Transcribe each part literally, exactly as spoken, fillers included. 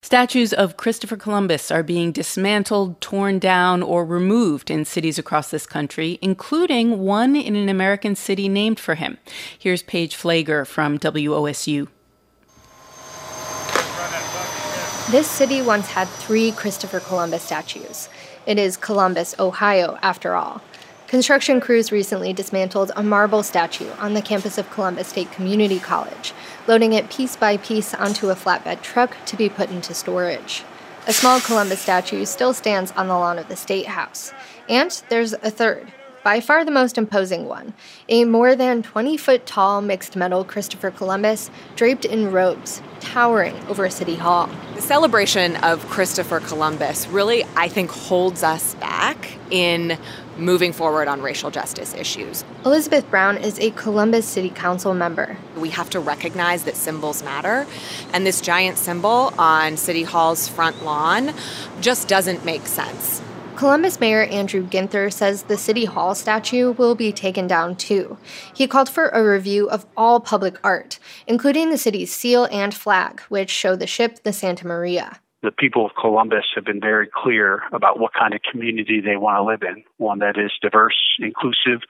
Statues of Christopher Columbus are being dismantled, torn down, or removed in cities across this country, including one in an American city named for him. Here's Paige Pfleger from W O S U. This city once had three Christopher Columbus statues. It is Columbus, Ohio, after all. Construction crews recently dismantled a marble statue on the campus of Columbus State Community College, loading it piece by piece onto a flatbed truck to be put into storage. A small Columbus statue still stands on the lawn of the State House. And there's a third, by far the most imposing one, a more than twenty-foot-tall mixed-metal Christopher Columbus draped in robes, towering over City Hall. The celebration of Christopher Columbus really, I think, holds us back in moving forward on racial justice issues. Elizabeth Brown is a Columbus City Council member. We have to recognize that symbols matter, and this giant symbol on City Hall's front lawn just doesn't make sense. Columbus Mayor Andrew Ginther says the City Hall statue will be taken down too. He called for a review of all public art, including the city's seal and flag, which show the ship, the Santa Maria. The people of Columbus have been very clear about what kind of community they want to live in, one that is diverse, inclusive,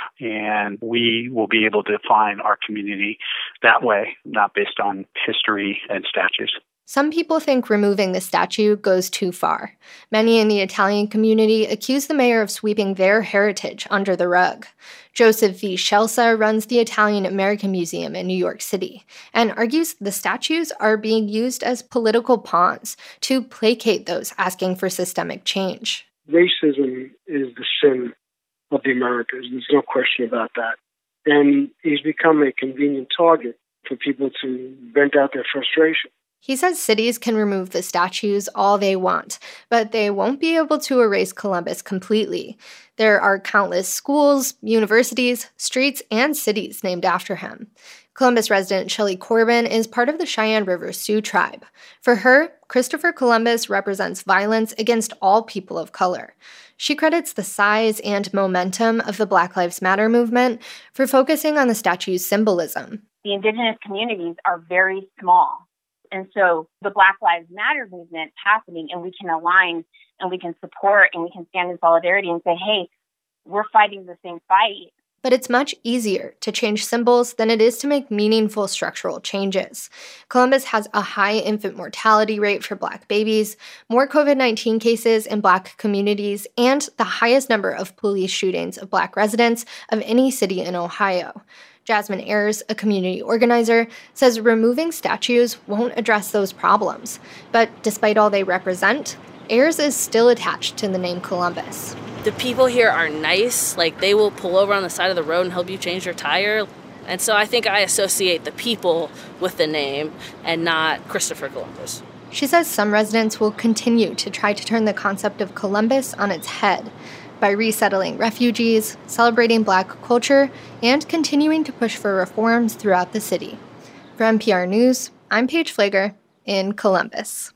and we will be able to define our community that way, not based on history and statues. Some people think removing the statue goes too far. Many in the Italian community accuse the mayor of sweeping their heritage under the rug. Joseph V. Scelsa runs the Italian American Museum in New York City and argues the statues are being used as political pawns to placate those asking for systemic change. Racism is the sin of the Americas. There's no question about that. And he's become a convenient target for people to vent out their frustration. He says cities can remove the statues all they want, but they won't be able to erase Columbus completely. There are countless schools, universities, streets, and cities named after him. Columbus resident Shelley Corbin is part of the Cheyenne River Sioux tribe. For her, Christopher Columbus represents violence against all people of color. She credits the size and momentum of the Black Lives Matter movement for focusing on the statue's symbolism. The indigenous communities are very small. And so the Black Lives Matter movement happening, and we can align and we can support and we can stand in solidarity and say, hey, we're fighting the same fight. But it's much easier to change symbols than it is to make meaningful structural changes. Columbus has a high infant mortality rate for Black babies, more covid nineteen cases in Black communities, and the highest number of police shootings of Black residents of any city in Ohio. Jasmine Ayers, a community organizer, says removing statues won't address those problems. But despite all they represent, Ayers is still attached to the name Columbus. The people here are nice. Like, they will pull over on the side of the road and help you change your tire. And so I think I associate the people with the name and not Christopher Columbus. She says some residents will continue to try to turn the concept of Columbus on its head by resettling refugees, celebrating Black culture, and continuing to push for reforms throughout the city. For N P R News, I'm Paige Pfleger in Columbus.